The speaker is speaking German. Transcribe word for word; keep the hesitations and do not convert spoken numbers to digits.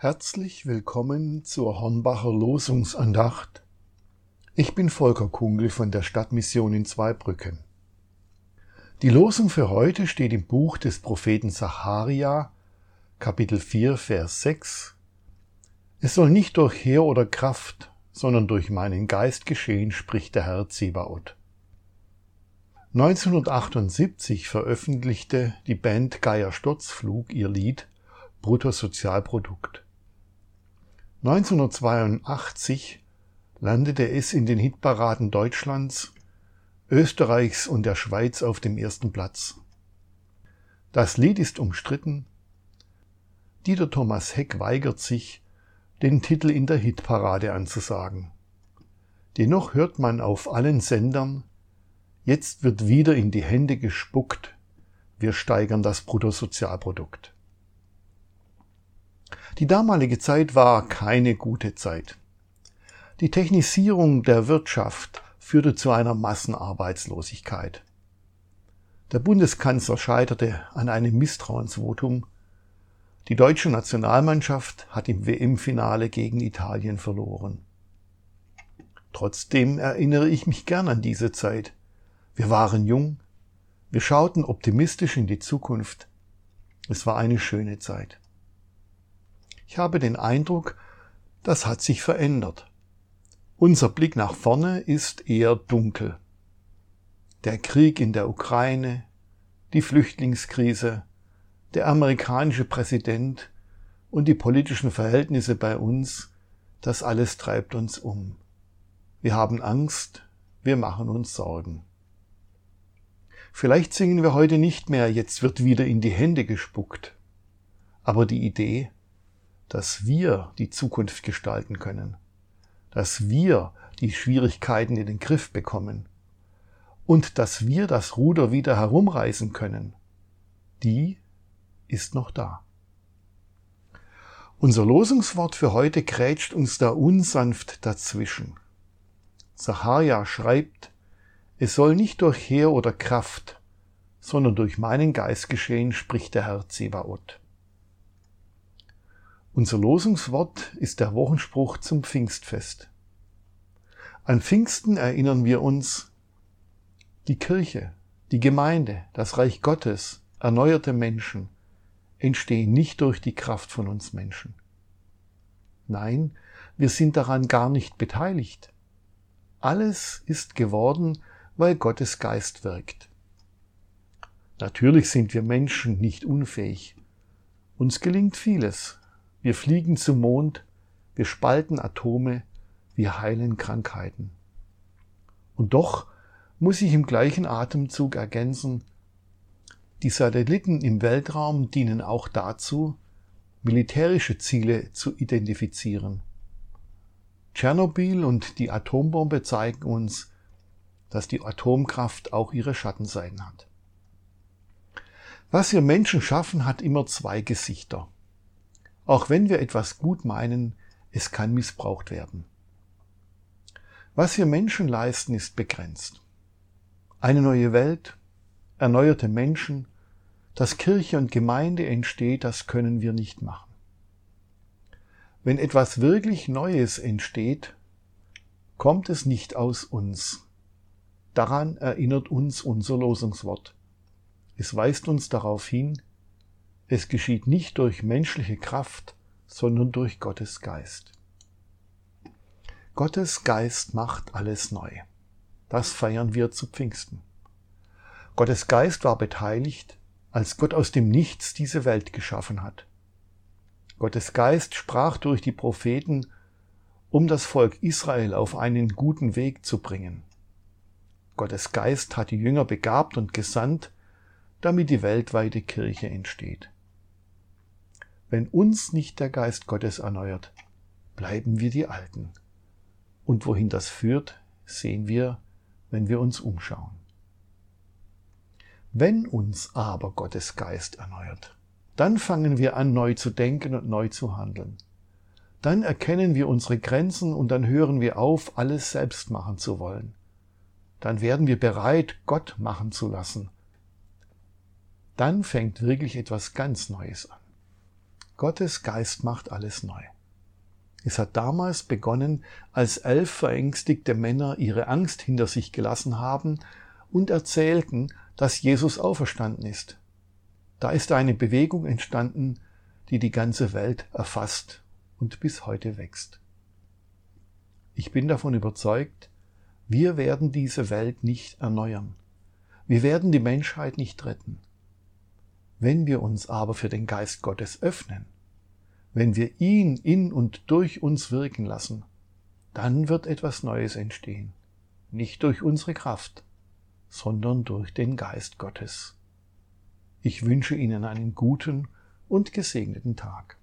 Herzlich willkommen zur Hornbacher Losungsandacht. Ich bin Volker Kungl von der Stadtmission in Zweibrücken. Die Losung für heute steht im Buch des Propheten Sacharja, Kapitel vier, Vers sechs. Es soll nicht durch Heer oder Kraft, sondern durch meinen Geist geschehen, spricht der Herr Zebaoth. neunzehnhundertachtundsiebzig veröffentlichte die Band Geier Sturzflug ihr Lied Bruttosozialprodukt. neunzehnhundertzweiundachtzig landete es in den Hitparaden Deutschlands, Österreichs und der Schweiz auf dem ersten Platz. Das Lied ist umstritten. Dieter Thomas Heck weigert sich, den Titel in der Hitparade anzusagen. Dennoch hört man auf allen Sendern: Jetzt wird wieder in die Hände gespuckt, wir steigern das Bruttosozialprodukt. Die damalige Zeit war keine gute Zeit. Die Technisierung der Wirtschaft führte zu einer Massenarbeitslosigkeit. Der Bundeskanzler scheiterte an einem Misstrauensvotum. Die deutsche Nationalmannschaft hat im W M-Finale gegen Italien verloren. Trotzdem erinnere ich mich gern an diese Zeit. Wir waren jung, wir schauten optimistisch in die Zukunft. Es war eine schöne Zeit. Ich habe den Eindruck, das hat sich verändert. Unser Blick nach vorne ist eher dunkel. Der Krieg in der Ukraine, die Flüchtlingskrise, der amerikanische Präsident und die politischen Verhältnisse bei uns, das alles treibt uns um. Wir haben Angst, wir machen uns Sorgen. Vielleicht singen wir heute nicht mehr, jetzt wird wieder in die Hände gespuckt. Aber die Idee, dass wir die Zukunft gestalten können, dass wir die Schwierigkeiten in den Griff bekommen und dass wir das Ruder wieder herumreißen können, die ist noch da. Unser Losungswort für heute grätscht uns da unsanft dazwischen. Sacharja schreibt: Es soll nicht durch Heer oder Kraft, sondern durch meinen Geist geschehen, spricht der Herr Zebaoth. Unser Losungswort ist der Wochenspruch zum Pfingstfest. An Pfingsten erinnern wir uns: Die Kirche, die Gemeinde, das Reich Gottes, erneuerte Menschen entstehen nicht durch die Kraft von uns Menschen. Nein, wir sind daran gar nicht beteiligt. Alles ist geworden, weil Gottes Geist wirkt. Natürlich sind wir Menschen nicht unfähig. Uns gelingt vieles. Wir fliegen zum Mond, wir spalten Atome, wir heilen Krankheiten. Und doch muss ich im gleichen Atemzug ergänzen: Die Satelliten im Weltraum dienen auch dazu, militärische Ziele zu identifizieren. Tschernobyl und die Atombombe zeigen uns, dass die Atomkraft auch ihre Schattenseiten hat. Was wir Menschen schaffen, hat immer zwei Gesichter. Auch wenn wir etwas gut meinen, es kann missbraucht werden. Was wir Menschen leisten, ist begrenzt. Eine neue Welt, erneuerte Menschen, dass Kirche und Gemeinde entsteht, das können wir nicht machen. Wenn etwas wirklich Neues entsteht, kommt es nicht aus uns. Daran erinnert uns unser Losungswort. Es weist uns darauf hin: Es geschieht nicht durch menschliche Kraft, sondern durch Gottes Geist. Gottes Geist macht alles neu. Das feiern wir zu Pfingsten. Gottes Geist war beteiligt, als Gott aus dem Nichts diese Welt geschaffen hat. Gottes Geist sprach durch die Propheten, um das Volk Israel auf einen guten Weg zu bringen. Gottes Geist hat die Jünger begabt und gesandt, damit die weltweite Kirche entsteht. Wenn uns nicht der Geist Gottes erneuert, bleiben wir die Alten. Und wohin das führt, sehen wir, wenn wir uns umschauen. Wenn uns aber Gottes Geist erneuert, dann fangen wir an, neu zu denken und neu zu handeln. Dann erkennen wir unsere Grenzen und dann hören wir auf, alles selbst machen zu wollen. Dann werden wir bereit, Gott machen zu lassen. Dann fängt wirklich etwas ganz Neues an. Gottes Geist macht alles neu. Es hat damals begonnen, als elf verängstigte Männer ihre Angst hinter sich gelassen haben und erzählten, dass Jesus auferstanden ist. Da ist eine Bewegung entstanden, die die ganze Welt erfasst und bis heute wächst. Ich bin davon überzeugt, wir werden diese Welt nicht erneuern. Wir werden die Menschheit nicht retten. Wenn wir uns aber für den Geist Gottes öffnen, wenn wir ihn in und durch uns wirken lassen, dann wird etwas Neues entstehen. Nicht durch unsere Kraft, sondern durch den Geist Gottes. Ich wünsche Ihnen einen guten und gesegneten Tag.